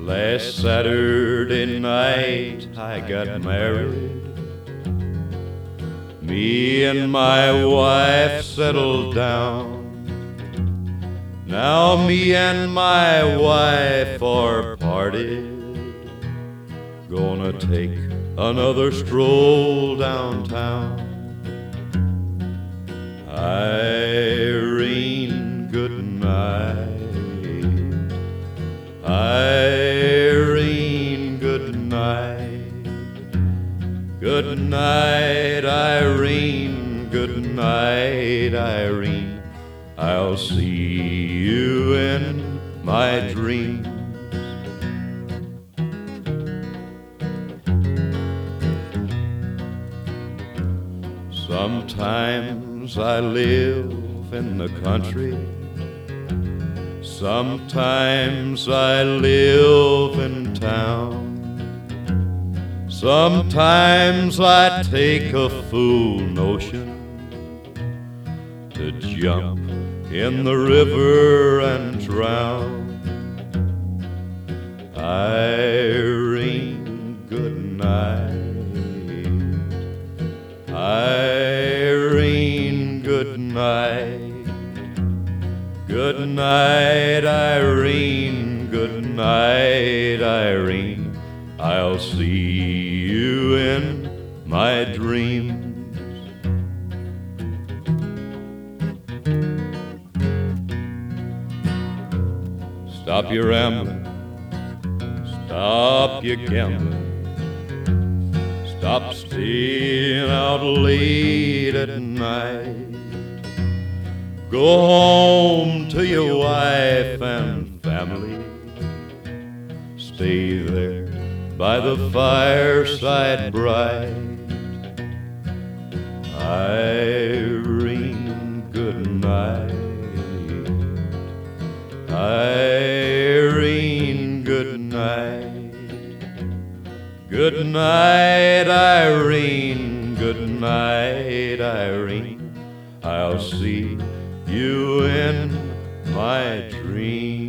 Last Saturday night I got married. Me and my wife settled down. Now me and my wife are parted. Gonna take another stroll downtown. Irene, good night. Irene, good night. Good night, Irene. Good night, Irene. I'll see you in my dreams. Sometimes I live in the country. Sometimes I live in town. Sometimes I take a fool notion to jump in the river and drown. Irene, good night. Irene, good night. Good night, Irene. Good night, Irene. I'll see you in my dreams. Stop your rambling. Stop your gambling. Stop staying out late at night. Go home to your wife and family. Stay there by the fireside bright. Irene, good night. Irene, good night. Good night, Irene. Good night, Irene. I'll see you in my dreams.